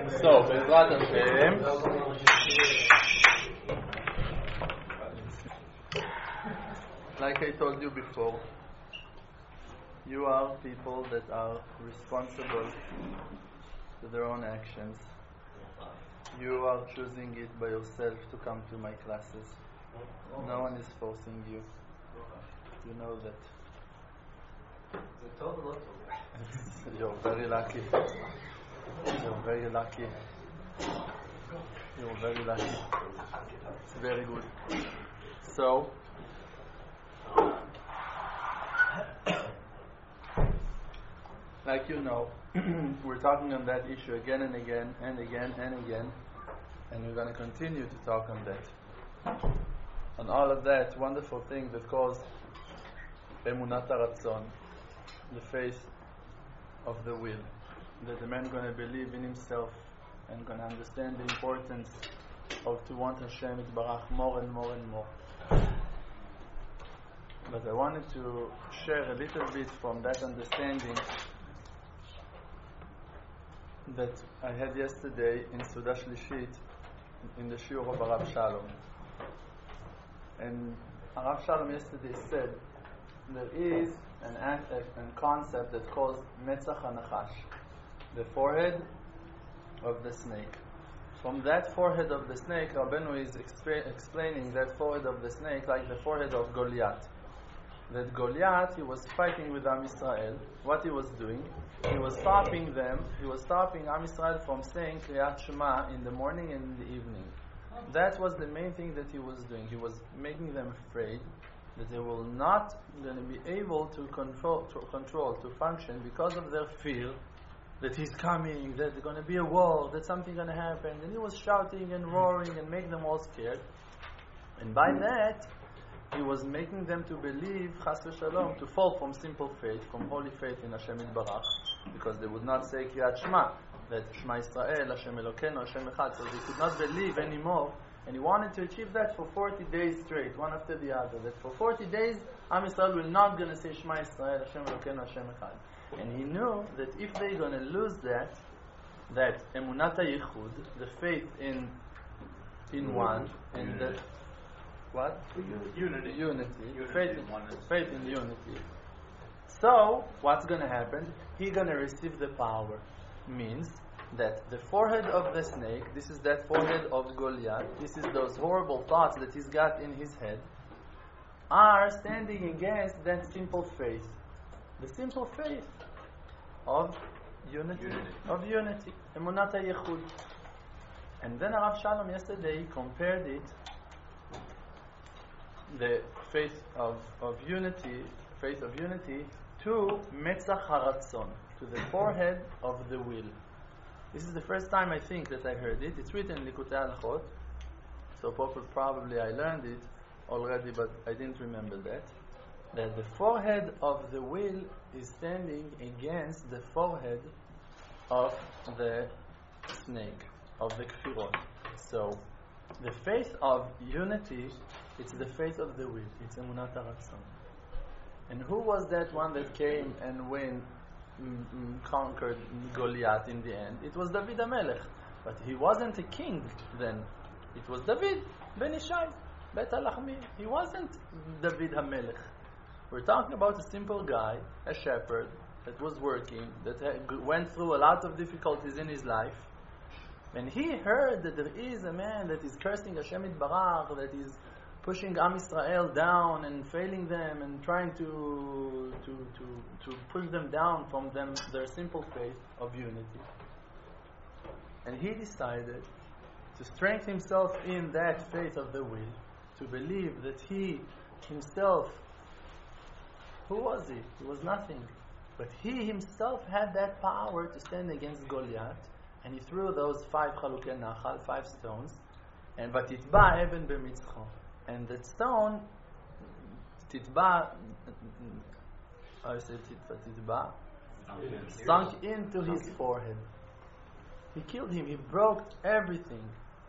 So, Bezrat Hashem. Like I told you before, you are people that are responsible to their own actions. You are choosing it by yourself to come to my classes. No one is forcing you. You know that. You're very lucky. You're very lucky. You're very lucky. It's very good. So, like you know, we're talking on that issue again and again and again and again, and we're going to continue to talk on that. On all of that wonderful thing that calls Emunat HaRatzon, the faith of the will, that the man is going to believe in himself and going to understand the importance of to want Hashem Yitbarach more and more and more. But I wanted to share a little bit from that understanding that I had yesterday in Suda Shlishit in the Shiur of Arav Shalom. And Arav Shalom yesterday said there is an concept that calls Metzach HaNachash, the forehead of the snake. From that forehead of the snake, Rabbeinu is explaining that forehead of the snake like the forehead of Goliath. That Goliath, he was fighting with Am Yisrael. What he was doing? He was stopping Am Yisrael from saying Kriyat Shema in the morning and in the evening. That was the main thing that he was doing. He was making them afraid that they will not going to be able to control, to function because of their fear that he's coming, that there's going to be a war, that something's going to happen. And he was shouting and roaring and making them all scared. And by that, he was making them to believe, chas v'shalom, to fall from simple faith, from holy faith in Hashem Yitbarach, because they would not say Kriyat Shema, that Shema Yisrael, Hashem Elokeinu, Hashem Echad, so they could not believe anymore. And he wanted to achieve that for 40 days straight, one after the other. That for 40 days, Am Yisrael will not going to say Shema Yisrael, Hashem Elokeinu, Hashem Echad. And he knew that if they're going to lose that Emunat HaYichud, the faith in one, and the what? Unity. Faith in unity. So, what's going to happen? He's going to receive the power. Means that the forehead of the snake, this is that forehead of Goliath, this is those horrible thoughts that he's got in his head, are standing against that simple faith. The simple faith of unity. Of unity. Emunat HaYichud. And then Arav Shalom yesterday compared it, the faith of unity, to Metzach HaRatzon, to the forehead of the will. This is the first time I think that I heard it. It's written in Likutei Halachot, so probably I learned it already, but I didn't remember that the forehead of the will is standing against the forehead of the snake, of the Kfirot. So, the faith of unity, it's the faith of the will. It's Emunat HaRatzon. And who was that one that came and conquered Goliath in the end? It was David HaMelech. But he wasn't a king then. It was David Ben Ishai, Bet HaLachmi. He wasn't David HaMelech. We're talking about a simple guy, a shepherd, that was working, that went through a lot of difficulties in his life. And he heard that there is a man that is cursing Hashem Yitbarach, that is pushing Am Yisrael down and failing them and trying to push them down from their simple faith of unity. And he decided to strengthen himself in that faith of the will, to believe that he himself, who was he? He was nothing. But he himself had that power to stand against Goliath. And he threw those 5 chalukei nachal, 5 stones, and vatitba even b'mitzcho. And that stone, titba, how you say titba? Sunk into his forehead. He killed him. He broke everything.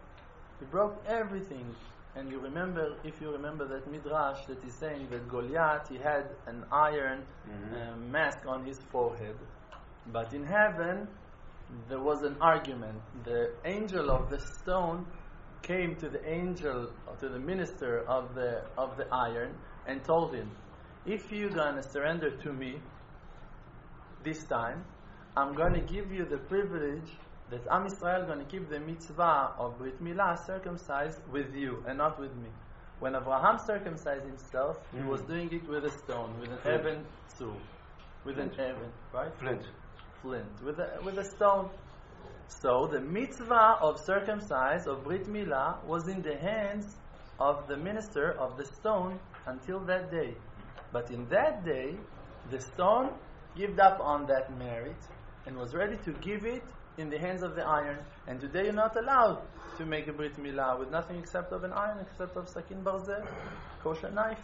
And you remember, if you remember that midrash that is saying that Goliath, he had an iron mask on his forehead, but in heaven there was an argument. The angel of the stone came to the minister of the iron, and told him, if you're gonna surrender to me this time, I'm gonna give you the privilege that Am Yisrael gonna keep the mitzvah of Brit Milah circumcised with you and not with me. When Abraham circumcised himself, he was doing it with a stone, with an even tzur, with an even, right? Flint, with a stone. So the mitzvah of circumcise, of Brit Milah, was in the hands of the minister of the stone until that day. But in that day, the stone gave up on that merit and was ready to give it in the hands of the iron. And today you're not allowed to make a Brit Milah with nothing except of an iron, except of sakin barzel, kosher knife.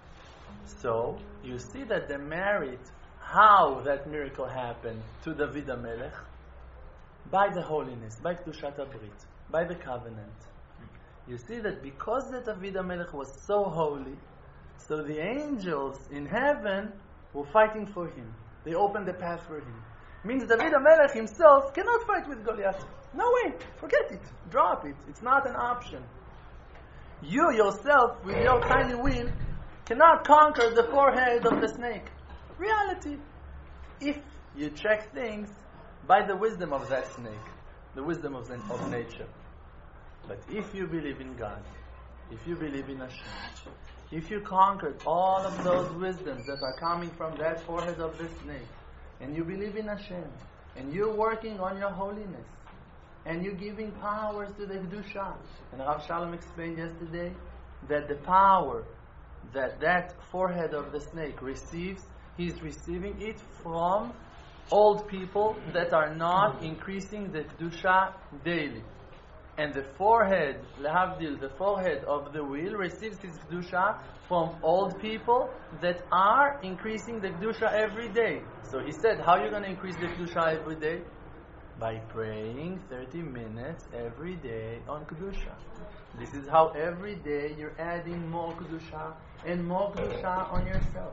So you see that the merit, how that miracle happened to David HaMelech, by the holiness, by Kedushat HaBrit, by the covenant. You see that because that David HaMelech was so holy, so the angels in heaven were fighting for him. They opened the path for him. Means David HaMelech himself cannot fight with Goliath. No way, forget it, drop it. It's not an option. You yourself, with your tiny will, cannot conquer the forehead of the snake. Reality. If you check things by the wisdom of that snake, the wisdom of nature. But if you believe in God, if you believe in Hashem, if you conquered all of those wisdoms that are coming from that forehead of the snake, and you believe in Hashem, and you're working on your holiness, and you're giving powers to the Kedusha. And Rav Shalom explained yesterday that the power that forehead of the snake receives, he's receiving it from old people that are not increasing the Kedusha daily. And the forehead, lehavdil, the forehead of the wheel, receives his Kedusha from old people that are increasing the Kedusha every day. So he said, how are you going to increase the Kedusha every day? By praying 30 minutes every day on Kedusha. This is how every day you're adding more Kedusha and more Kedusha on yourself.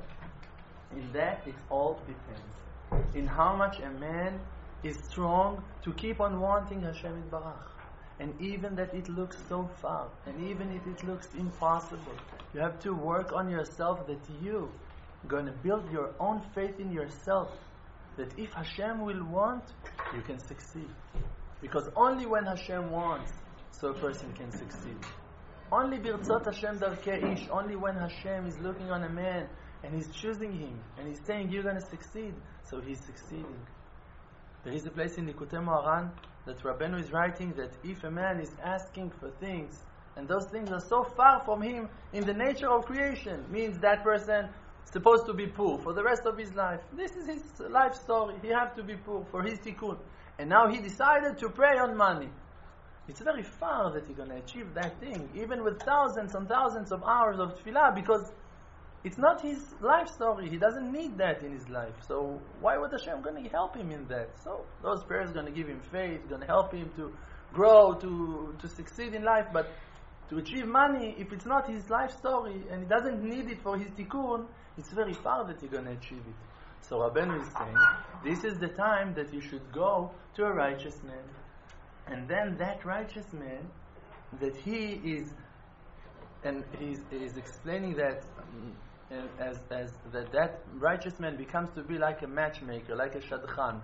In that, it all depends. In how much a man is strong to keep on wanting Hashem Yitbarach. And even that it looks so far, and even if it looks impossible, you have to work on yourself, that you going to build your own faith in yourself, that if Hashem will want, you can succeed. Because only when Hashem wants, so a person can succeed. Only birtzot Hashem darkei ish, only when Hashem is looking on a man and he's choosing him and he's saying you're going to succeed, so he's succeeding. There is a place in Likutei Moharan that Rabbeinu is writing that if a man is asking for things and those things are so far from him in the nature of creation, means that person is supposed to be poor for the rest of his life. This is his life story. He has to be poor for his tikkun. And now he decided to pray on money. It's very far that he's going to achieve that thing, even with thousands and thousands of hours of tefillah, because it's not his life story. He doesn't need that in his life. So why would Hashem going to help him in that? So those prayers are going to give him faith, going to help him to grow, to succeed in life. But to achieve money, if it's not his life story and he doesn't need it for his tikkun, it's very far that he's going to achieve it. So Rabbeinu is saying, this is the time that you should go to a righteous man. And then that righteous man, that he is, and he's explaining that as that righteous man becomes to be like a matchmaker, like a shadchan.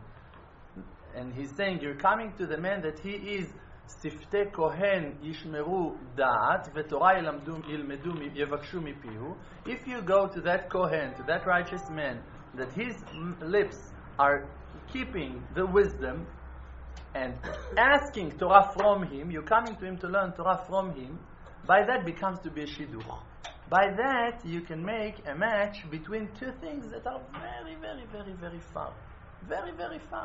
And he's saying, you're coming to the man that he is Siftei Kohen Yishmeru Da'at V'Torah Yilmedu Yevakshu Mipihu. If you go to that Kohen, to that righteous man, that his lips are keeping the wisdom and asking Torah from him, you're coming to him to learn Torah from him, by that becomes to be a shidduch. By that you can make a match between two things that are very, very, very, very far. Very, very far.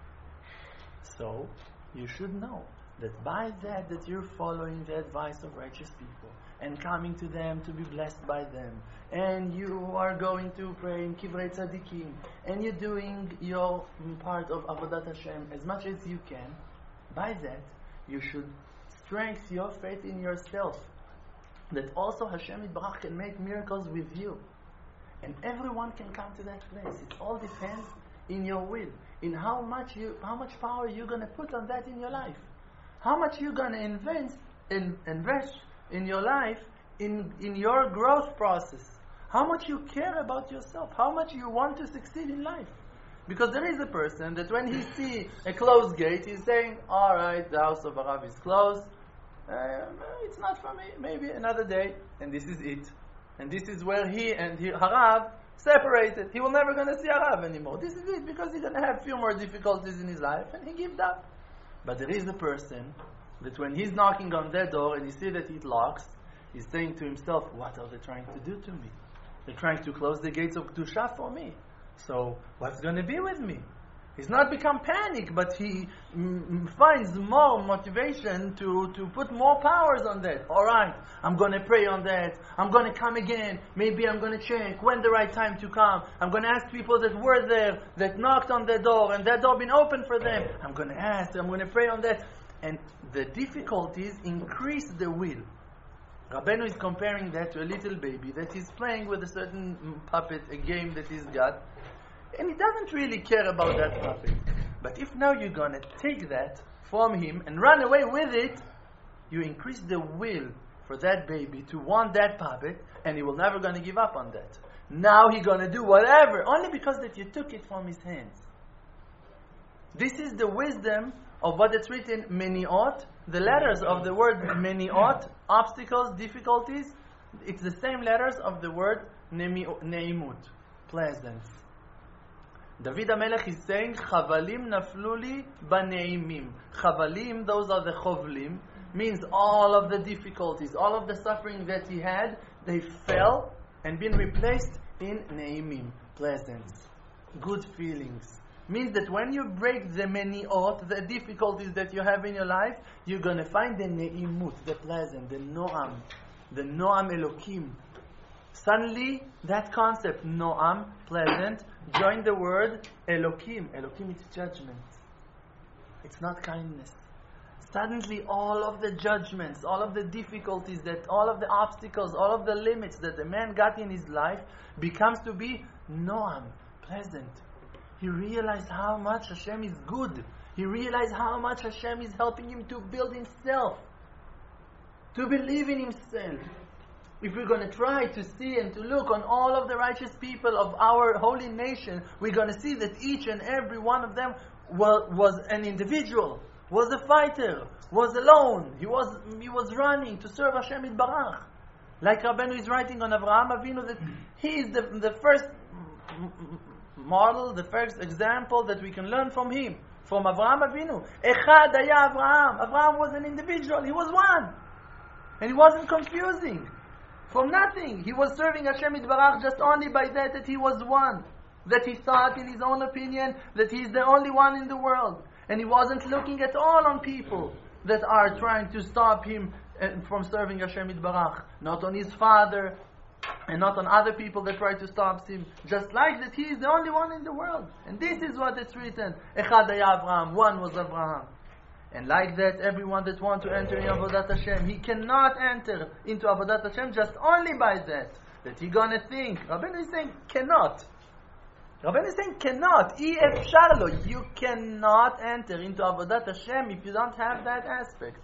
So, you should know that by that you're following the advice of righteous people and coming to them to be blessed by them, and you are going to pray in Kivrei Tzadikim, and you're doing your part of Avodat Hashem as much as you can, by that you should strengthen your faith in yourself, that also Hashem Yitbarach can make miracles with you, and everyone can come to that place. It all depends in your will, in how much power you're going to put on that in your life, how much you're going to invest in your life, in your growth process, how much you care about yourself, how much you want to succeed in life. Because there is a person that when he sees a closed gate, he's saying, all right, the house of Harav is closed, it's not for me, maybe another day, and this is it. And this is where he and Harav separated. He will never going to see Harav anymore. This is it, because he's going to have few more difficulties in his life, and he gives up. But there is a person that when he's knocking on their door and he sees that it locks, he's saying to himself, what are they trying to do to me? They're trying to close the gates of Kedusha for me. So what's going to be with me? He's not become panic, but he finds more motivation to put more powers on that. All right, I'm going to pray on that. I'm going to come again. Maybe I'm going to check when the right time to come. I'm going to ask people that were there, that knocked on the door, and that door been open for them. I'm going to ask. I'm going to pray on that. And the difficulties increase the will. Rabbeinu is comparing that to a little baby that is playing with a certain puppet, a game that he's got, and he doesn't really care about that puppet. But if now you're going to take that from him and run away with it, you increase the will for that baby to want that puppet, and he will never going to give up on that. Now he's going to do whatever, only because that you took it from his hands. This is the wisdom of what it's written, meniot. The letters of the word meniot, obstacles, difficulties, it's the same letters of the word neimut, pleasance. David HaMelech is saying, Chavalim nafluli baneimim. Chavalim, those are the chovlim, means all of the difficulties, all of the suffering that he had, they fell and been replaced in neimim, pleasance, good feelings. Means that when you break the meniot, the difficulties that you have in your life, you're going to find the neimut, the pleasant, the noam Elokim. Suddenly, that concept, noam, pleasant, join the word Elokim. Elokim is judgment. It's not kindness. Suddenly, all of the judgments, all of the difficulties, all of the obstacles, all of the limits that the man got in his life becomes to be noam, pleasant. He realized how much Hashem is good. He realized how much Hashem is helping him to build himself, to believe in himself. If we're going to try to see and to look on all of the righteous people of our holy nation, we're going to see that each and every one of them was an individual, was a fighter, was alone. He was running to serve Hashem Yitbarach. Like Rabbeinu is writing on Avraham Avinu, that he is the first model, the first example that we can learn from him, from Avraham Avinu. Echad haya Avraham. Avraham was an individual. He was one. And he wasn't confusing. From nothing. He was serving Hashem Yitbarach just only by that he was one. That he thought in his own opinion that he's the only one in the world. And he wasn't looking at all on people that are trying to stop him from serving Hashem Yitbarach. Not on his father, and not on other people that try to stop him. Just like that he is the only one in the world. And this is what it's written. Echad haya Avraham. One was Avraham. And like that, everyone that wants to enter in Avodat Hashem, he cannot enter into Avodat Hashem just only by that he gonna think. Rabbeinu is saying, cannot. Rabbeinu is saying, cannot. Efshar lo. You cannot enter into Avodat Hashem if you don't have that aspect.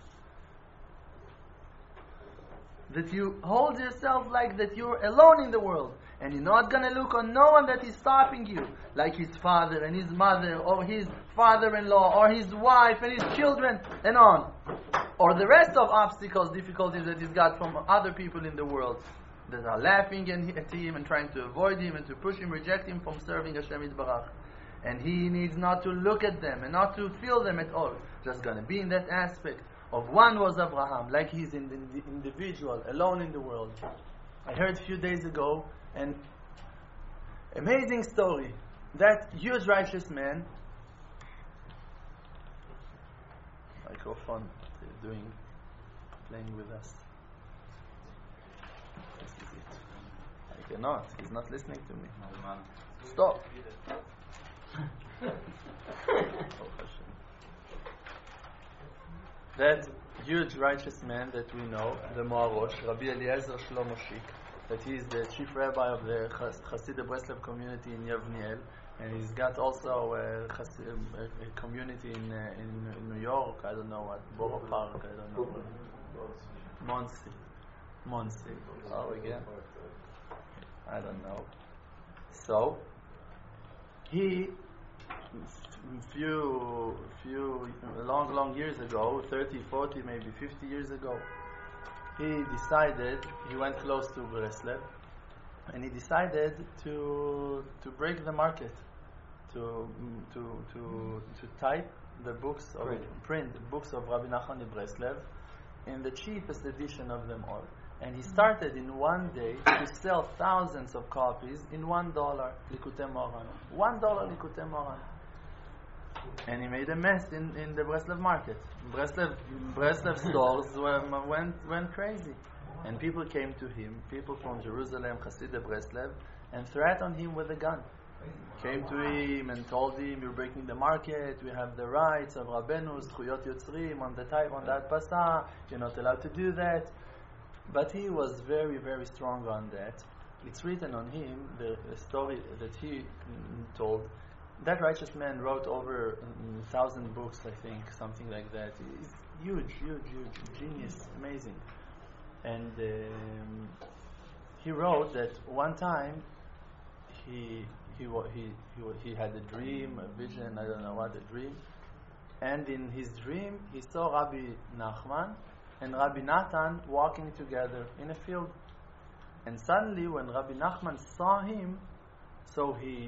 That you hold yourself like that you're alone in the world. And you're not going to look on no one that is stopping you. Like his father and his mother, or his father-in-law, or his wife and his children, and on. Or the rest of obstacles, difficulties that he's got from other people in the world. That are laughing at him and trying to avoid him and to push him, reject him from serving Hashem Yitbarach. And he needs not to look at them and not to feel them at all. Just going to be in that aspect of one was Abraham, like he's in the individual, alone in the world. I heard a few days ago an amazing story. That huge righteous man, microphone playing with us. This is it. I cannot. He's not listening to me. Stop. That huge righteous man that we know, the Moarosh, Rabbi Eliezer Shlomo Shik, that he is the chief rabbi of the Hasidic Breslev community in Yavniel, And he's got also a community in New York. I don't know what, Borough Park. I don't know. Monsey. Oh, again. I don't know. So he, long years ago, 30, 40, maybe 50 years ago, he decided, he went close to Breslev, and he decided to break the market, to type the books of print books of Rabbi Nachman of Breslev in the cheapest edition of them all. And he started in one day to sell thousands of copies in $1 Likutei Moharan. $1 Likutei Moharan. And he made a mess in the Breslev market. Breslev stores went crazy. And people came to him, people from Jerusalem, Hasidei Breslev, and threatened him with a gun. Came to him and told him, you're breaking the market, we have the rights of Rabbeinu, Zchuyot Yotzrim, on the Adpasa, you're not allowed to do that. But he was very, very strong on that. It's written on him, the story that he told. That righteous man wrote over 1,000 books, I think, something like that. He's huge, genius, amazing. And he wrote that one time he had a dream, a vision, I don't know what, a dream. And in his dream, he saw Rabbi Nachman and Rabbi Natan walking together in a field. And suddenly, when Rabbi Nachman saw him, so he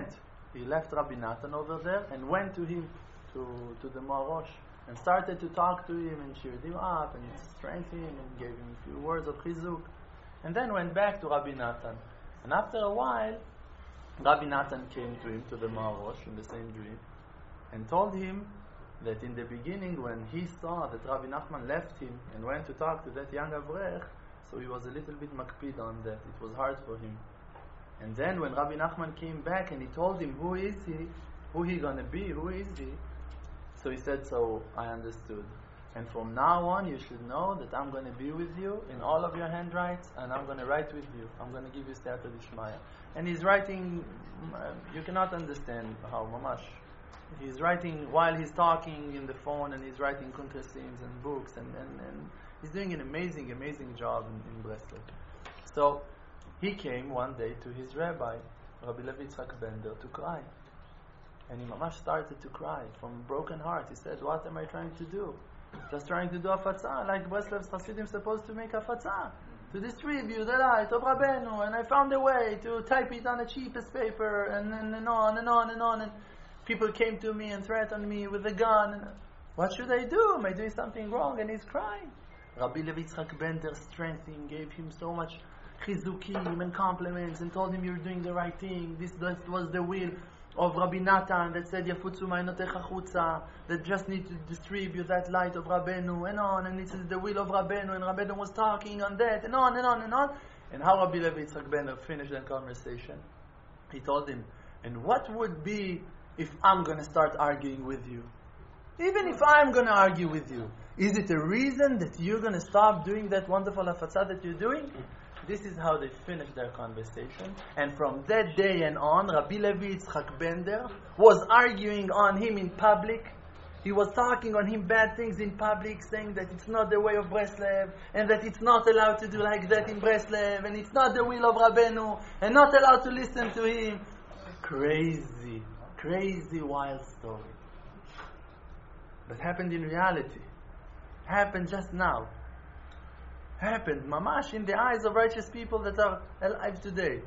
left Rabbi Natan over there and went to him, to the Maharosh, and started to talk to him and cheered him up and strengthened him and gave him a few words of chizuk. And then went back to Rabbi Natan. And after a while, Rabbi Natan came to him, to the Maharosh, in the same dream, and told him that in the beginning, when he saw that Rabbi Nachman left him and went to talk to that young Avrech, so he was a little bit makpid on that. It was hard for him. And then when Rabbi Nachman came back and he told him, who is he? Who he gonna be? Who is he? So he said, so I understood. And from now on, you should know that I'm going to be with you in all of your handwrites, and I'm going to write with you. I'm going to give you Siyata Dishmaya. And he's writing, you cannot understand how mamash. He's writing while he's talking in the phone, and he's writing Kuntresims and books, and he's doing an amazing job in Breslev. So he came one day to his rabbi, Rabbi Levi Yitzchak Bender, to cry. And he mamash started to cry from a broken heart. He said, what am I trying to do? Just trying to do afatza, like Breslev's Hasidim supposed to make afatza, to distribute the light of Rabbeinu, and I found a way to type it on the cheapest paper, and on. And people came to me and threatened me with a gun. And what should I do? Am I doing something wrong? And he's crying. Rabbi Levi Yitzchak Bender strengthened, gave him so much chizukim and compliments, and told him, you're doing the right thing. That was the will of Rabbi Natan that said Yafutzu ma'inotecha chutza, that just need to distribute that light of Rabbeinu, and this is the will of Rabbeinu, and Rabbeinu was talking on that, and on. And how Rabbi Levi Yitzchak Bender finished that conversation? He told him, and what would be if I'm going to start arguing with you? Even if I'm going to argue with you, is it a reason that you're going to stop doing that wonderful afatza that you're doing? This is how they finished their conversation. And from that day and on, Rabbi Levi Yitzchak Bender was arguing on him in public. He was talking on him bad things in public, saying that it's not the way of Breslev, and that it's not allowed to do like that in Breslev, and it's not the will of Rabbeinu, and not allowed to listen to him. Crazy wild story. But happened in reality. Happened just now. Happened mamash in the eyes of righteous people that are alive today.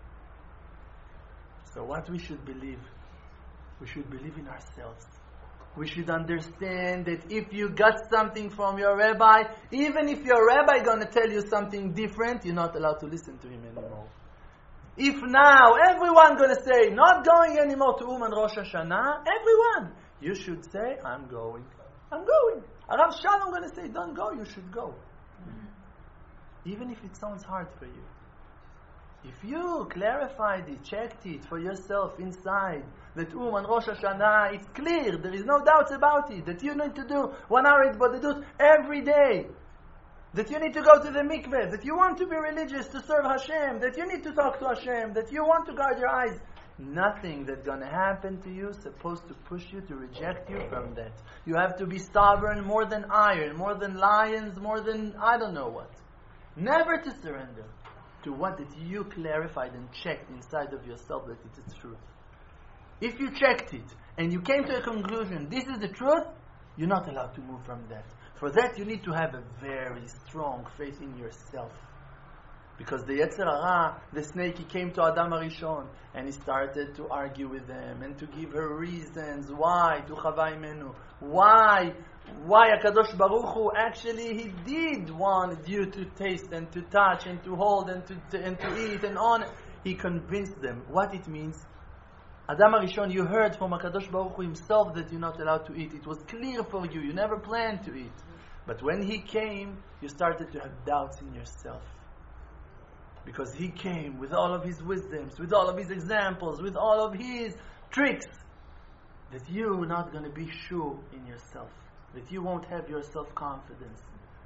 So what we should believe? We should believe in ourselves. We should understand that if you got something from your rabbi, even if your rabbi gonna tell you something different, you're not allowed to listen to him anymore. If now everyone gonna say, not going anymore to and Rosh Hashanah, everyone, you should say, I'm going. Rav Shalom gonna say, don't go, you should go. Even if it sounds hard for you. If you clarified it, checked it for yourself inside, that and Rosh Hashanah, it's clear, there is no doubts about it, that you need to do 1 hour Bodedut every day, that you need to go to the mikveh, that you want to be religious to serve Hashem, that you need to talk to Hashem, that you want to guard your eyes. Nothing that's going to happen to you is supposed to push you to reject you from that. You have to be stubborn more than iron, more than lions, more than I don't know what. Never to surrender to what that you clarified and checked inside of yourself that it is truth. If you checked it and you came to a conclusion, this is the truth, you're not allowed to move from that. For that you need to have a very strong faith in yourself. Because the Yetzer Hara, the snake, he came to Adam HaRishon and he started to argue with them and to give her reasons why to Chava Imenu. Why HaKadosh Baruch Hu actually he did want you to taste and to touch and to hold and to eat and on. He convinced them what it means. Adam HaRishon, you heard from HaKadosh Baruch Hu himself that you're not allowed to eat. It was clear for you. You never planned to eat. But when he came, you started to have doubts in yourself. Because he came with all of his wisdoms, with all of his examples, with all of his tricks, that you're not going to be sure in yourself, that you won't have your self-confidence.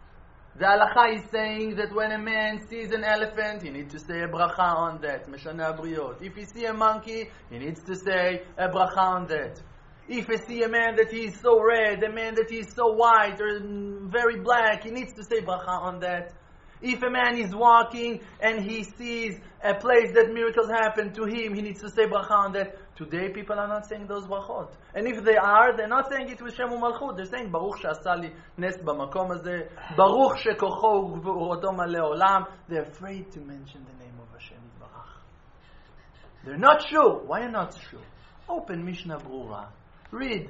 The halacha is saying that when a man sees an elephant, he needs to say a bracha on that, Meshana Abriot. If he sees a monkey, he needs to say a bracha on that. If he sees a man that he is so red, a man that he is so white or very black, he needs to say bracha on that. If a man is walking and he sees a place that miracles happen to him, he needs to say bracha on that. Today people are not saying those brachot. And if they are, they're not saying it with Shem u'Malchut. They're saying Baruch she'asa li nes b'makom hazeh, Baruch shekocho u'gvuroto malei olam. They're afraid to mention the name of Hashem Yitbarach. They're not sure. Why are you not sure? Open Mishnah Brura. Read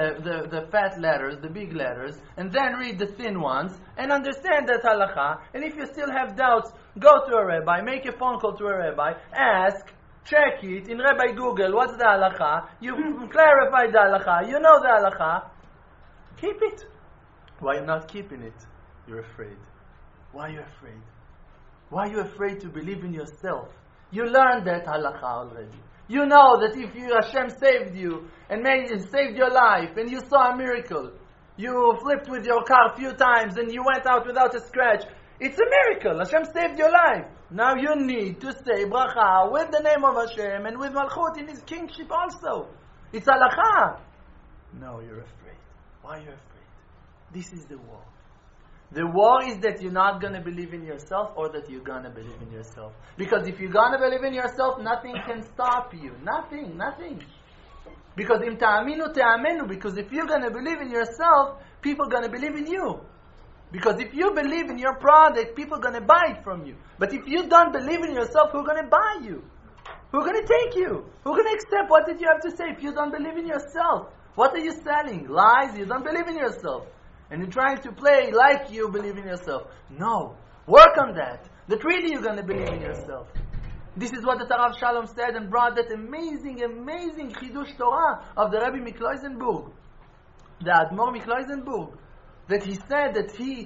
the fat letters, the big letters, and then read the thin ones, and understand that halacha. And if you still have doubts, go to a rabbi, make a phone call to a rabbi, ask, check it, in Rabbi Google, what's the halacha? You clarify the halacha, you know the halacha. Keep it. Why are you not keeping it? You're afraid. Why are you afraid? Why are you afraid to believe in yourself? You learned that halacha already. You know that if Hashem saved you and saved your life and you saw a miracle, you flipped with your car a few times and you went out without a scratch, it's a miracle. Hashem saved your life. Now you need to say bracha with the name of Hashem and with Malchut in His kingship also. It's halacha. No, you're afraid. Why are you afraid? This is the war. The war is that you're not going to believe in yourself or that you're going to believe in yourself. Because if you're going to believe in yourself, nothing can stop you. Nothing. Because im ta'aminu te'amenu. Because if you're going to believe in yourself, people are going to believe in you. Because if you believe in your product, people are going to buy it from you. But if you don't believe in yourself, who's going to buy you? Who's going to take you? Who's going to accept what did you have to say if you don't believe in yourself? What are you selling? Lies? You don't believe in yourself. And you're trying to play like you believe in yourself. No. Work on that. That really you're going to believe in yourself. This is what the Tarav Shalom said and brought that amazing Chidush Torah of the Rebbe Mikloisenburg. The Admor Mikloisenburg. That he said that he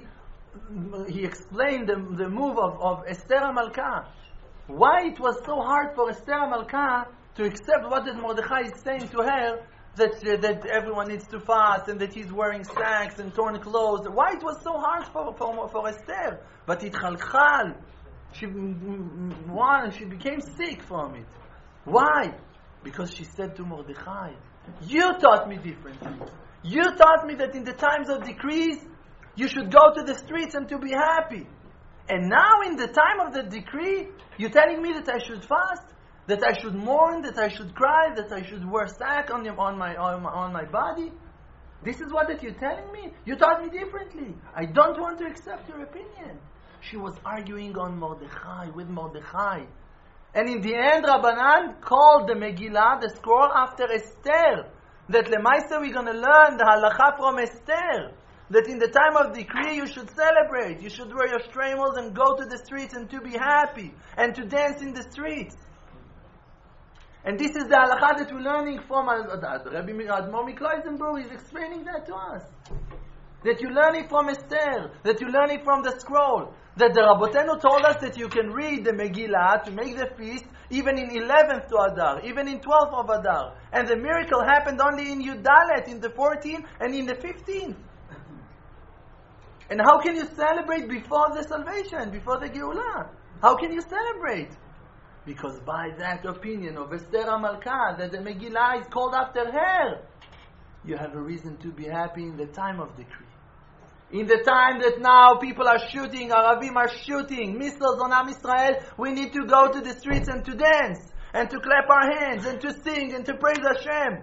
explained the move of Esther HaMalka. Why it was so hard for Esther HaMalka to accept what that Mordechai is saying to her, that everyone needs to fast and that he's wearing sacks and torn clothes. Why it was so hard for Esther? But it chalchal. She became sick from it. Why? Because she said to Mordechai, you taught me differently. You taught me that in the times of decrees, you should go to the streets and to be happy. And now in the time of the decree, you're telling me that I should fast? That I should mourn, that I should cry, that I should wear sack on my body? This is what that you're telling me? You taught me differently. I don't want to accept your opinion. She was arguing on Mordechai, with Mordechai. And in the end, Rabbanan called the Megillah, the scroll, after Esther. That Lemaisa we're going to learn the halacha from Esther. That in the time of decree you should celebrate. You should wear your shtreimels and go to the streets and to be happy. And to dance in the streets. And this is the halacha that we're learning from Rabbi Admor Mikloisenburg is explaining that to us. That you're learning from Esther. That you're learning from the scroll. That the Rabbotenu told us that you can read the Megillah to make the feast even in 11th to Adar, even in 12th of Adar. And the miracle happened only in Yudalet, in the 14th and in the 15th. And how can you celebrate before the salvation, before the Geulah? How can you celebrate? Because by that opinion of Esther HaMalka, that the Megillah is called after her, you have a reason to be happy in the time of decree. In the time that now people are shooting, Arabim are shooting missiles on Am Israel, we need to go to the streets and to dance, and to clap our hands, and to sing, and to praise Hashem.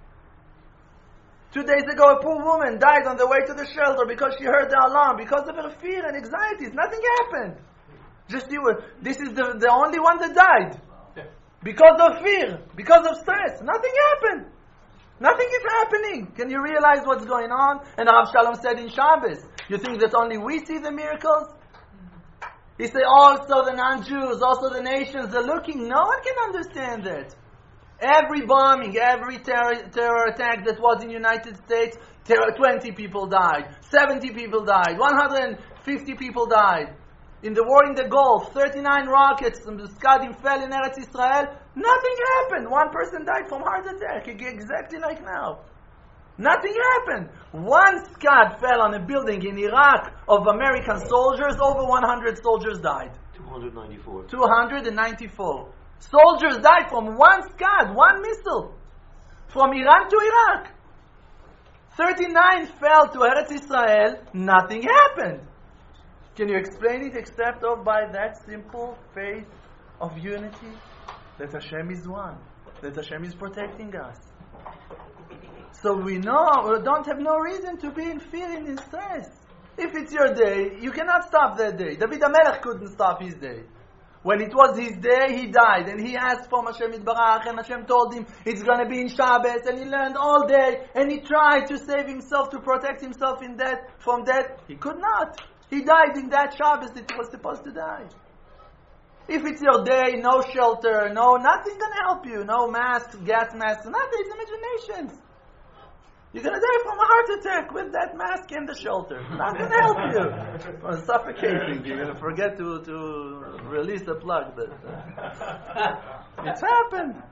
2 days ago, a poor woman died on the way to the shelter because she heard the alarm, because of her fear and anxieties. Nothing happened. This is the only one that died. Because of fear, because of stress. Nothing happened. Nothing is happening. Can you realize what's going on? And Rav Shalom said in Shabbos, you think that only we see the miracles? He said also the non-Jews, also the nations are looking. No one can understand that. Every bombing, every terror attack that was in the United States, 20 people died, 70 people died, 150 people died. In the war in the Gulf, 39 rockets from the Skadim fell in Eretz Israel. Nothing happened. One person died from heart attack, exactly like now. Nothing happened. One Scad fell on a building in Iraq of American soldiers. Over 100 soldiers died. 294. 294. Soldiers died from one Scad, one missile. From Iran to Iraq. 39 fell to Eretz Israel. Nothing happened. Can you explain it except by that simple faith of unity? That Hashem is one. That Hashem is protecting us. So we don't have no reason to be in fear and in stress. If it's your day, you cannot stop that day. David HaMelech couldn't stop his day. When it was his day, he died. And he asked for Hashem Yitbarach, and Hashem told him it's going to be in Shabbos. And he learned all day. And he tried to save himself, to protect himself from death. He could not. He died in that Shabbos that he was supposed to die. If it's your day, no shelter, nothing going to help you. No mask, gas mask, nothing. It's imaginations. You're going to die from a heart attack with that mask and the shelter. Not going to help you. Or suffocating. You're going to forget to release the plug. It's happened.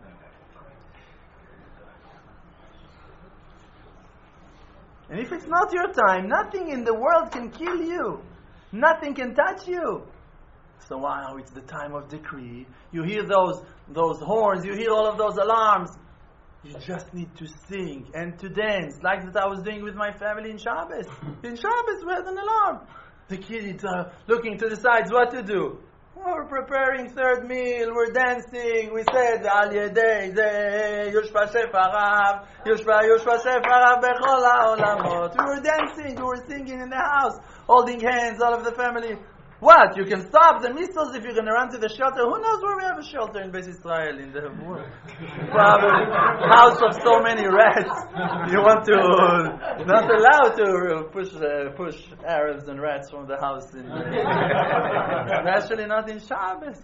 And if it's not your time, nothing in the world can kill you. Nothing can touch you. So wow, it's the time of decree. You hear those horns, you hear all of those alarms. You just need to sing and to dance, like that I was doing with my family in Shabbos. In Shabbos we had an alarm. The kids are looking to the sides what to do. We're preparing third meal, we're dancing. We said, Al Yedei Zeh Yushva Shefarav, Yushva Shefarav Bechol HaOlamot. We were dancing, we were singing in the house, holding hands, all of the family. What? You can stop the missiles if you're going to run to the shelter. Who knows where we have a shelter in Beis Israel? In the probably house of so many rats. You want to not allowed to push Arabs and rats from the house. Especially not in Shabbos.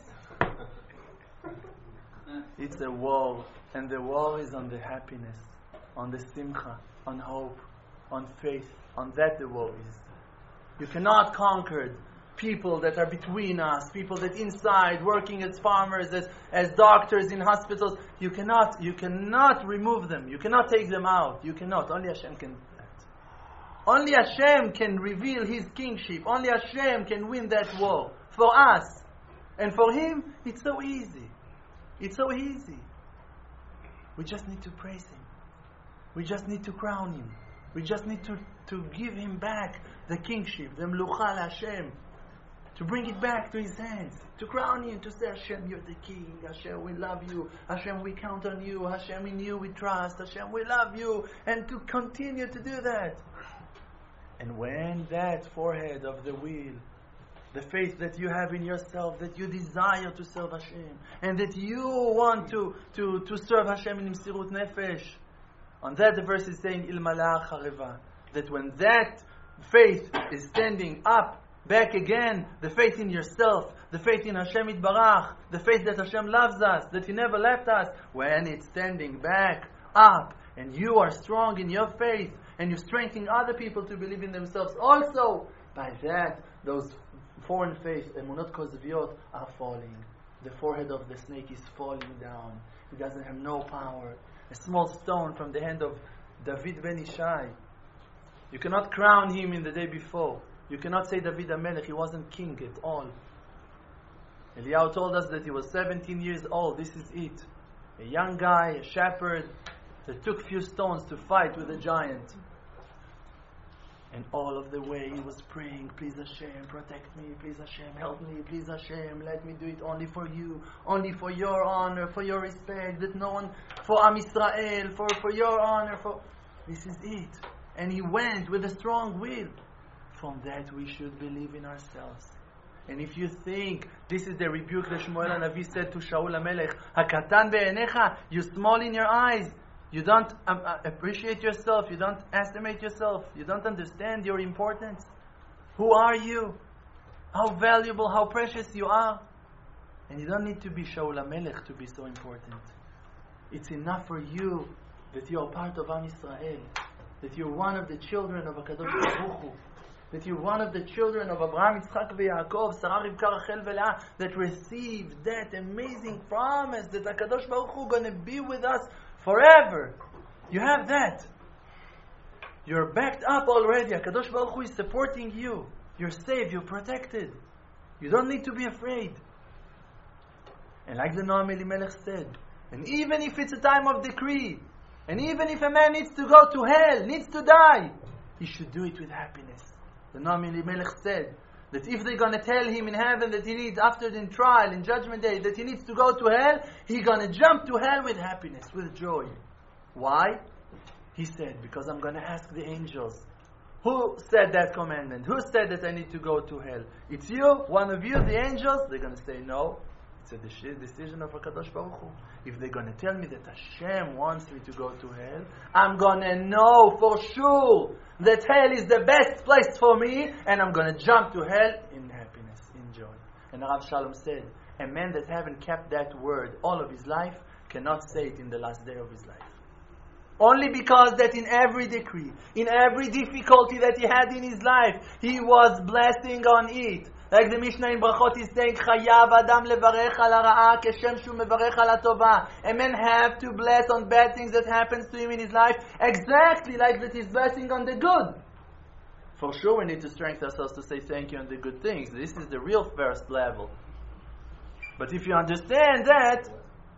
It's a war, and the war is on the happiness, on the simcha, on hope, on faith. On that the war is. You cannot conquer people that are between us, people that inside, working as farmers, as doctors in hospitals. You cannot remove them. You cannot take them out. You cannot. Only Hashem can do that. Only Hashem can reveal His kingship. Only Hashem can win that war for us. And for Him, it's so easy. It's so easy. We just need to praise Him. We just need to crown Him. We just need to give Him back the kingship, the Mlucha Hashem. To bring it back to His hands, to crown Him, to say, Hashem, you're the King. Hashem, we love you. Hashem, we count on you. Hashem, in you we trust. Hashem, we love you. And to continue to do that. And when that forehead of the wheel, the faith that you have in yourself, that you desire to serve Hashem, and that you want to serve Hashem in Msirut Nefesh, on that the verse is saying, Il Malach Hareva, that when that faith is standing up, back again, the faith in yourself, the faith in Hashem Yitbarach, the faith that Hashem loves us, that He never left us, when it's standing back up, and you are strong in your faith, and you're strengthening other people to believe in themselves also, by that, those foreign faiths, Emunot Kozviot, are falling. The forehead of the snake is falling down. He doesn't have no power. A small stone from the hand of David ben Ishai. You cannot crown him in the day before. You cannot say David HaMelech, he wasn't king at all. Eliyahu told us that he was 17 years old. This is it. A young guy, a shepherd, that took few stones to fight with a giant. And all of the way he was praying, please Hashem, protect me, please Hashem, help me, please Hashem, let me do it only for you, only for your honor, for your respect, that no one, for Am Yisrael, for your honor, for... This is it. And he went with a strong will. From that we should believe in ourselves. And if you think, this is the rebuke that Shmuel HaNavi said to Shaul HaMelech, Hakatan be'enecha, you small in your eyes, you don't appreciate yourself, you don't estimate yourself, you don't understand your importance. Who are you? How valuable, how precious you are. And you don't need to be Shaul HaMelech to be so important. It's enough for you that you're part of Am Yisrael, that you're one of the children of HaKadosh Baruch Hu, that you're one of the children of Abraham, Yitzchak, and Yaakov, Sarah, Rivka, Rachel, Leah, that received that amazing promise that HaKadosh Baruch Hu going to be with us forever. You have that. You're backed up already. HaKadosh Baruch Hu is supporting you. You're safe, you're protected. You don't need to be afraid. And like the Noam Elimelech said, and even if it's a time of decree, and even if a man needs to go to hell, needs to die, he should do it with happiness. The Noam Elimelech said that if they're going to tell him in heaven that he needs, after the trial, in judgment day, that he needs to go to hell, he's going to jump to hell with happiness, with joy. Why? He said, because I'm going to ask the angels, who said that commandment? Who said that I need to go to hell? It's you, one of you, the angels? They're going to say no. It's a decision of HaKadosh Baruch Hu. If they're going to tell me that Hashem wants me to go to hell, I'm going to know for sure that hell is the best place for me, and I'm going to jump to hell in happiness, in joy. And Rav Shalom said, a man that haven't kept that word all of his life cannot say it in the last day of his life. Only because that in every decree, in every difficulty that he had in his life, he was blessing on it. Like the Mishnah in Brachot is saying, Chayav Adam levarech al hara'a keshem shu mevarech al hatova. A man have to bless on bad things that happens to him in his life, exactly like that he's blessing on the good. For sure we need to strengthen ourselves to say thank you on the good things. This is the real first level. But if you understand that,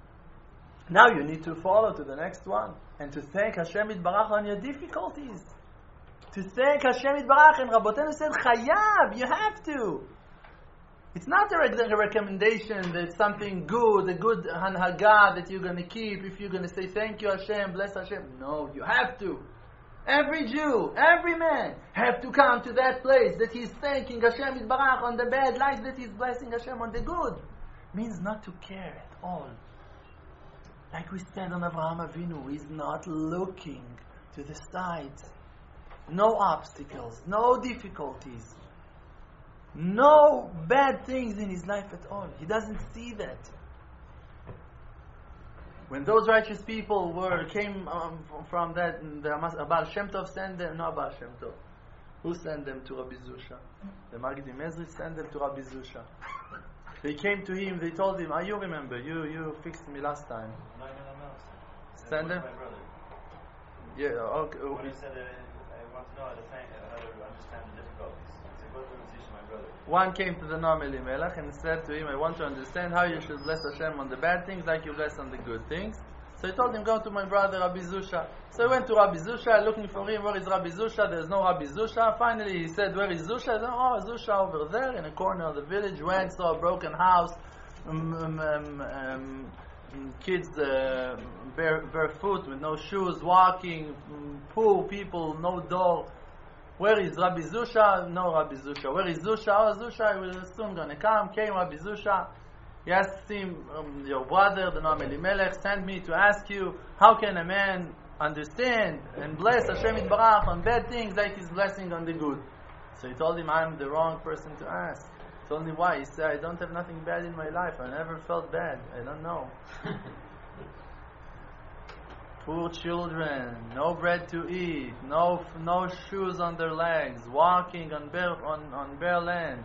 now you need to follow to the next one. And to thank Hashem Yitbarach on your difficulties. To thank Hashem Yitbarach. And Rabbotenu said, Chayav, you have to. It's not a recommendation that something good, a good hanhaga that you're going to keep if you're going to say thank you Hashem, bless Hashem. No, you have to. Every Jew, every man have to come to that place that he's thanking Hashem Yitbarach on the bad, like that he's blessing Hashem on the good. Means not to care at all. Like we said on Avraham Avinu, he's not looking to the sides. No obstacles, no difficulties. No bad things in his life at all. He doesn't see that. When those righteous people came from that, the Baal Shem Tov sent them, no Baal Shem Tov. Who sent them to Rabbi Zusha? The Maggid Mezri sent them to Rabbi Zusha. They came to him, they told him, you remember, you fixed me last time. No. Send them? My brother. Yeah, okay. When he said, I want to know how to understand the difficulties. He said, go to the position, my brother. One came to the Noam Elimelech and said to him, I want to understand how you should bless Hashem on the bad things like you bless on the good things. So he told him, go to my brother Rabbi Zusha. So he went to Rabbi Zusha, looking for him. Where is Rabbi Zusha? There's no Rabbi Zusha. Finally he said, where is Zusha? He said, Zusha over there in a corner of the village. Went, saw a broken house, kids barefoot with no shoes, walking, poor people, no door. Where is Rabbi Zusha? No Rabbi Zusha. Where is Zusha? Zusha will soon going to come. Came Rabbi Zusha. He asked him, your brother, the Noam Elimelech, sent me to ask you, how can a man understand and bless Hashem Yitbarach on bad things like he's blessing on the good? So he told him, I'm the wrong person to ask. He told me why. He said, I don't have nothing bad in my life. I never felt bad. I don't know. Poor children, no bread to eat, no shoes on their legs, walking on bare land.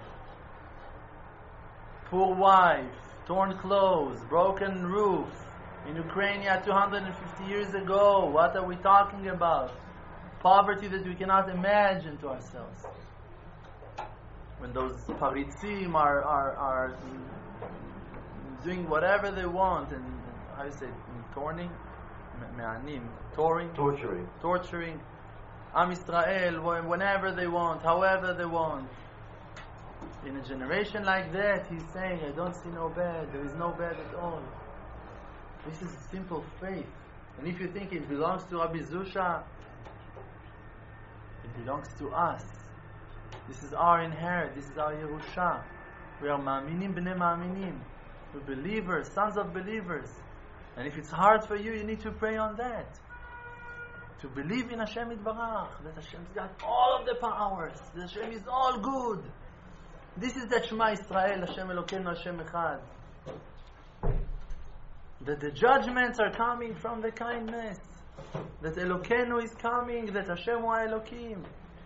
Poor wife, torn clothes, broken roof. In Ukraine 250 years ago, what are we talking about? Poverty that we cannot imagine to ourselves. When those paritzim are doing whatever they want, and how you say, torturing, Am Yisrael whenever they want, however they want. In a generation like that, he's saying, I don't see no bad, there is no bad at all. This is simple faith. And if you think it belongs to Rabbi Zusha, it belongs to us. This is our inherit, this is our Yerusha. We are Ma'aminim b'nei Ma'aminim. We're believers, sons of believers. And if it's hard for you, you need to pray on that. To believe in Hashem Yitbarach, that Hashem's got all of the powers, that Hashem is all good. This is the Shema Yisrael, Hashem Elokeinu, Hashem Echad. That the judgments are coming from the kindness. That Elokeinu is coming, that Hashem Hu Elokim.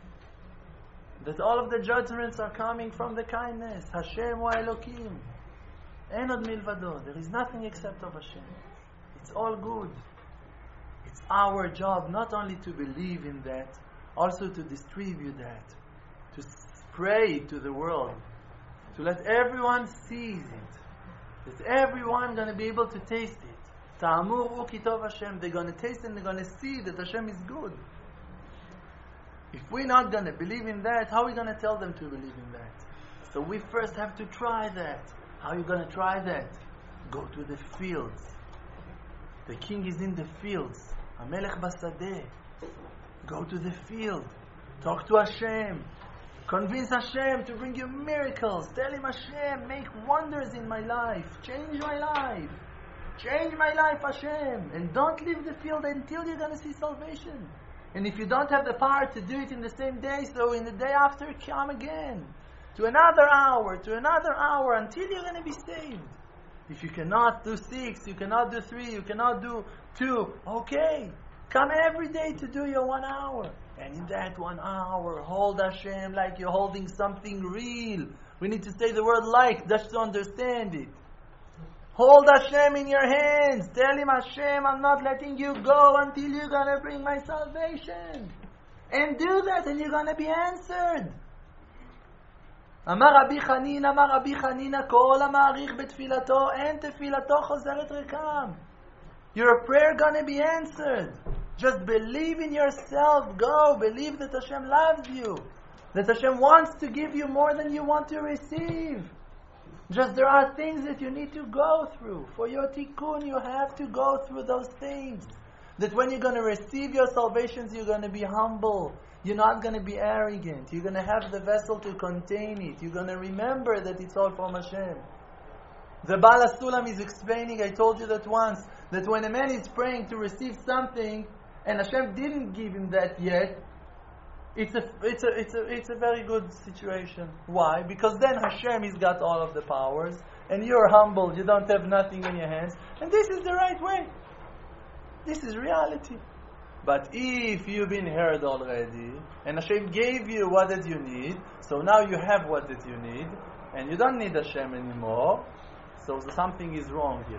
That all of the judgments are coming from the kindness. Hashem Hu Elokim. En od milvado. There is nothing except of Hashem. It's all good. It's our job not only to believe in that, also to distribute that, to pray to the world, to let everyone see it, that everyone going to be able to taste it. Ta'amuru ki tov Hashem. They're going to taste and they're going to see that Hashem is good. If we're not going to believe in that, how are we going to tell them to believe in that? So we first have to try that. How are you going to try that? Go to the fields. The king is in the fields. HaMelech Basadeh. Go to the field. Talk to Hashem. Convince Hashem to bring you miracles. Tell him, Hashem, make wonders in my life. Change my life. Change my life, Hashem. And don't leave the field until you're going to see salvation. And if you don't have the power to do it in the same day, so in the day after, come again. To another hour, until you're going to be saved. If you cannot do 6, you cannot do 3, you cannot do 2, okay. Come every day to do your 1 hour. And in that 1 hour, hold Hashem like you're holding something real. We need to say the word like, just to understand it. Hold Hashem in your hands. Tell him, Hashem, I'm not letting you go until you're going to bring my salvation. And do that and you're going to be answered. אמר רבי חנינא כל המאריך בתפילתו אין תפילתו חוזרת ריקם. Your prayer gonna be answered. Just believe in yourself. Go. Believe that Hashem loves you. That Hashem wants to give you more than you want to receive. Just there are things that you need to go through. For your tikkun, you have to go through those things. That when you're going to receive your salvations, you're going to be humble. You're not going to be arrogant. You're going to have the vessel to contain it. You're going to remember that it's all from Hashem. The Baal HaSulam is explaining, I told you that once, that when a man is praying to receive something, and Hashem didn't give him that yet, it's a very good situation. Why? Because then Hashem has got all of the powers, and you're humble, you don't have nothing in your hands, and this is the right way. This is reality. But if you've been heard already, and Hashem gave you what that you need, so now you have what that you need, and you don't need Hashem anymore, so something is wrong here.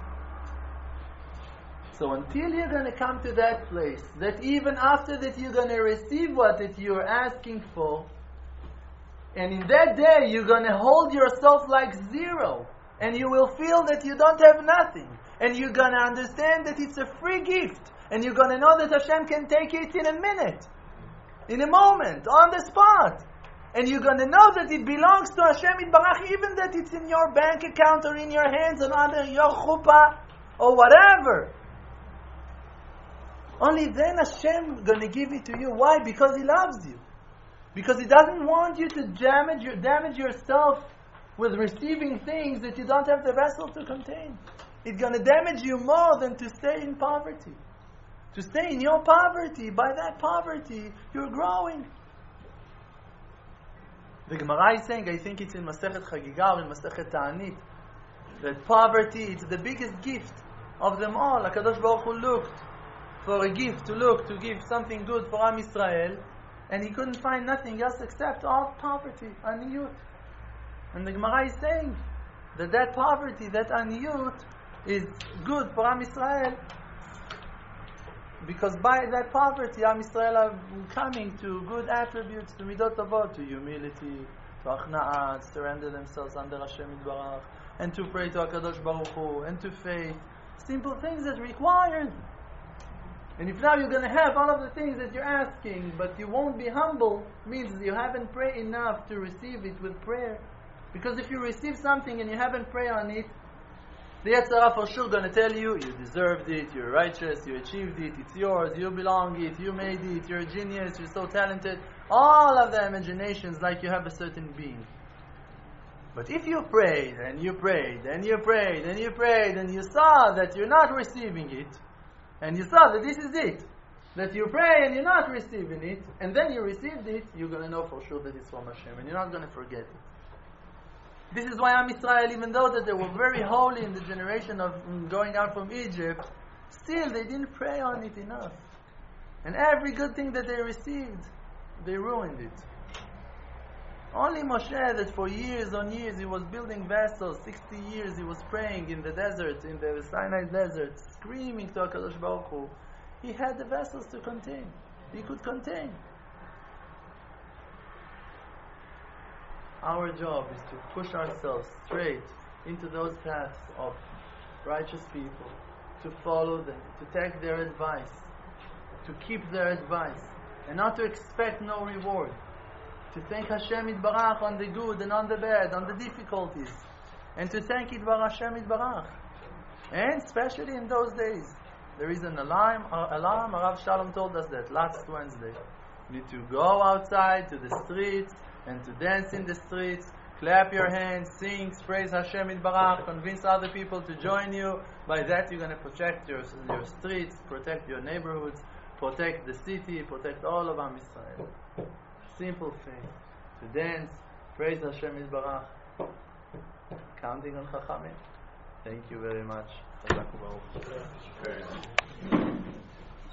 So until you're going to come to that place, that even after that you're going to receive what that you're asking for, and in that day you're going to hold yourself like zero, and you will feel that you don't have nothing, and you're going to understand that it's a free gift, and you're going to know that Hashem can take it in a minute, in a moment, on the spot. And you're going to know that it belongs to Hashem Yitbarach, even that it's in your bank account or in your hands or under your chuppah or whatever. Only then Hashem going to give it to you. Why? Because He loves you. Because He doesn't want you to damage yourself with receiving things that you don't have the vessel to contain. It's going to damage you more than to stay in poverty. To stay in your poverty, by that poverty, you're growing. The Gemara is saying, I think it's in Masechet Chagiga or in Masechet Ta'anit, that poverty is the biggest gift of them all. HaKadosh Baruch Hu looked for a gift, to give something good for Am Yisrael, and He couldn't find nothing else except all poverty, aniyut. And the Gemara is saying that poverty, that aniyut, is good for Am Yisrael, because by that poverty, Am Yisrael are coming to good attributes, to midot avot, to humility, to achna'ah, to surrender themselves under Hashem Yitbarach, and to pray to HaKadosh Baruch Hu, and to faith. Simple things that required. And if now you're going to have all of the things that you're asking, but you won't be humble, means you haven't prayed enough to receive it with prayer. Because if you receive something and you haven't prayed on it, the Yetzer Hara for sure going to tell you, you deserved it, you're righteous, you achieved it, it's yours, you belong it, you made it, you're a genius, you're so talented. All of the imaginations like you have a certain being. But if you prayed, and you prayed, and you prayed, and you prayed, and you saw that you're not receiving it, and you saw that this is it, that you pray and you're not receiving it, and then you received it, you're going to know for sure that it's from Hashem, and you're not going to forget it. This is why Am Yisrael, even though that they were very holy in the generation of going out from Egypt, still they didn't pray on it enough. And every good thing that they received, they ruined it. Only Moshe, that for years on years he was building vessels, 60 years he was praying in the desert, in the Sinai desert, screaming to HaKadosh Baruch Hu. He had the vessels to contain. He could contain. Our job is to push ourselves straight into those paths of righteous people, to follow them, to take their advice, to keep their advice, and not to expect no reward. To thank Hashem Yitbarach on the good and on the bad, on the difficulties, and to thank Yitbarach Hashem Yitbarach. And especially in those days, there is an alarm. Rav Shalom told us that last Wednesday. You need to go outside to the streets and to dance in the streets, clap your hands, sing, praise Hashem Yitbarach, convince other people to join you. By that you're going to protect your streets, protect your neighborhoods, protect the city, protect all of Am Yisrael. Simple thing. To dance, praise Hashem Yitbarach, counting on Chachamim. Thank you very much.